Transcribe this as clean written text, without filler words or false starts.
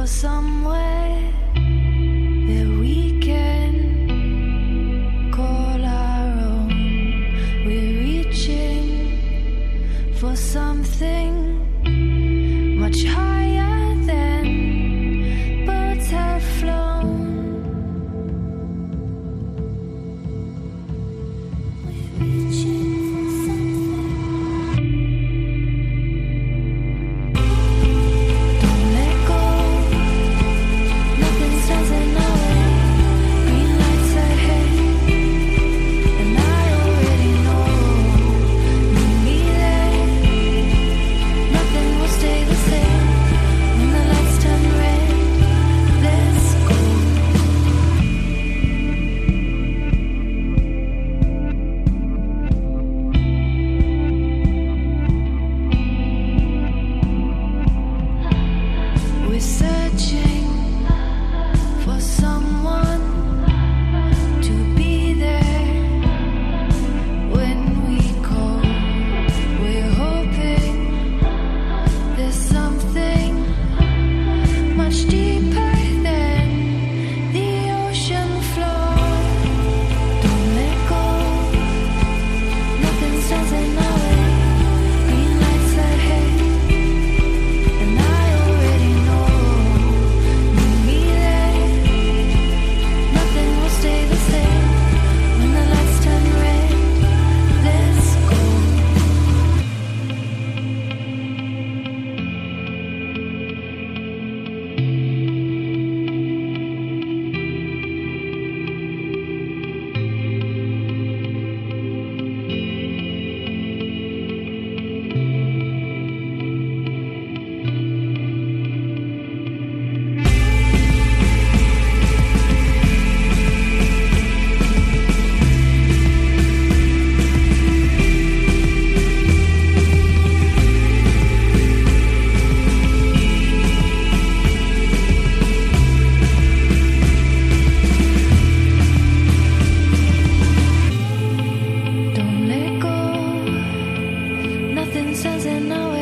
somewhere that we can call our own. We're reaching for something much higher than birds have flown. We're reaching for something. Don't let go. Nothing stands in our way. Green lights ahead, and I already know. Meet me there. Nothing will stay the same when the lights turn red. Let's go. We're searching for someone to be there when we call. We're hoping there's something much deeper than the ocean floor. Don't let go. Nothing stands in our way. Green lights ahead, and I already know. Meet me there. Nothing will stay the same when the lights turn red. Let's go. Don't let go. Nothing stands in our way.